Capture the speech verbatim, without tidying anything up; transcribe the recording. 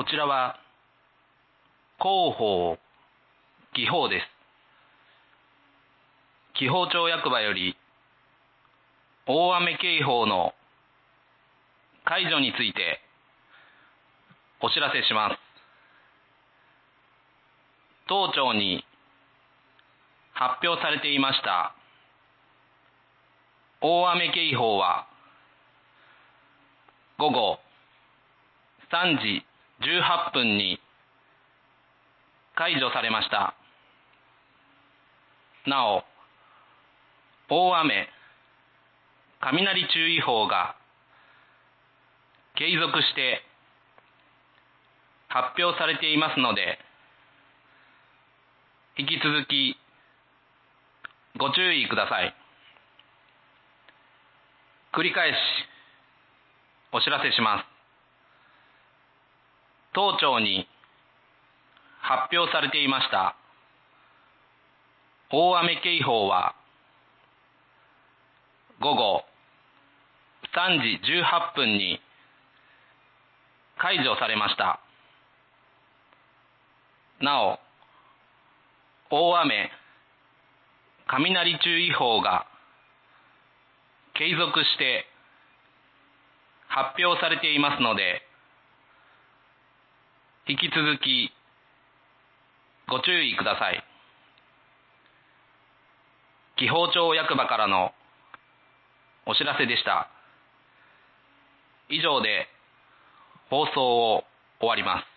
ちらは広報紀報です。紀宝町役場より大雨警報の解除についてお知らせします。当庁に発表されていました大雨警報は午後さんじじゅうはっぷんに解除されました。なお、大雨雷注意報が継続して発表されていますので、引き続きご注意ください。繰り返しお知らせします。当庁に発表されていました大雨警報は午後さんじじゅうはっぷんに解除されました。なお、大雨雷注意報が継続して発表されていますので、引き続きご注意ください。紀宝町役場からのお知らせでした。以上で放送を終わります。